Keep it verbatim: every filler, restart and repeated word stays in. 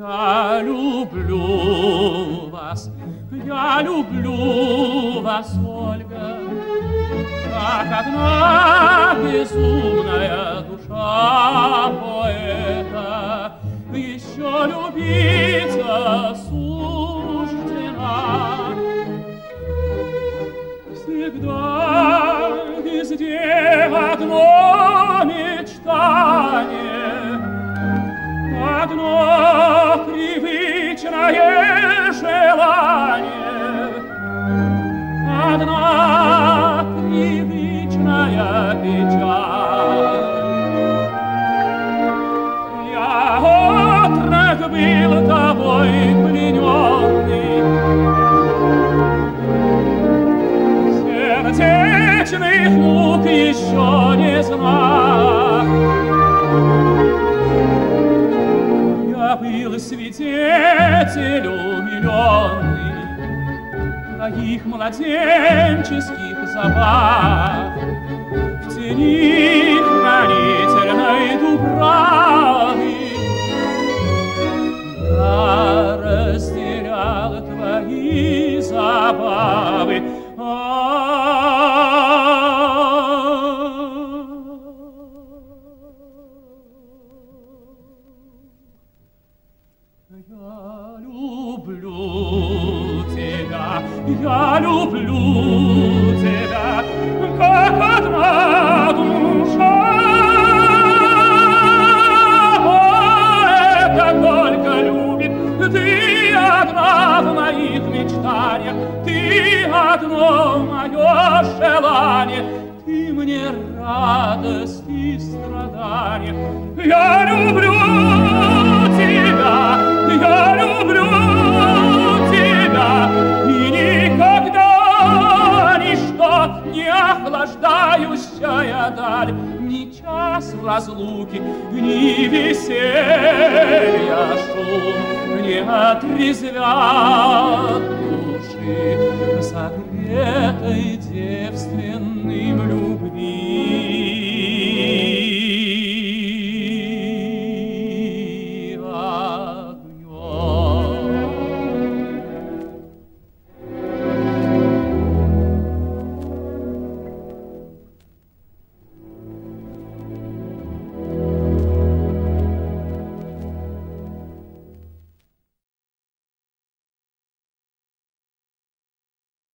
Я люблю вас, я люблю вас, Ольга, как одна безумная душа поэта еще любить осуждена. Всегда, везде одно мечтание, одно привычное желание, одна привычная печаль. Я отрок был тобой плененный, сердечных мук еще не знал. Я был свидетель умиленный твоих младенческих забав в тени хранительной дубравы. Я разделял твои забавы. Я люблю тебя, я люблю тебя, как одна душа. Это только любит, ты одна в моих мечтаниях, ты одно мое желание, ты мне радость и страдания. Я люблю тебя, я люблю тебя, и никогда ничто, не охлаждающая даль, ни час разлуки, ни веселья шум не отрезвят души согретой девственной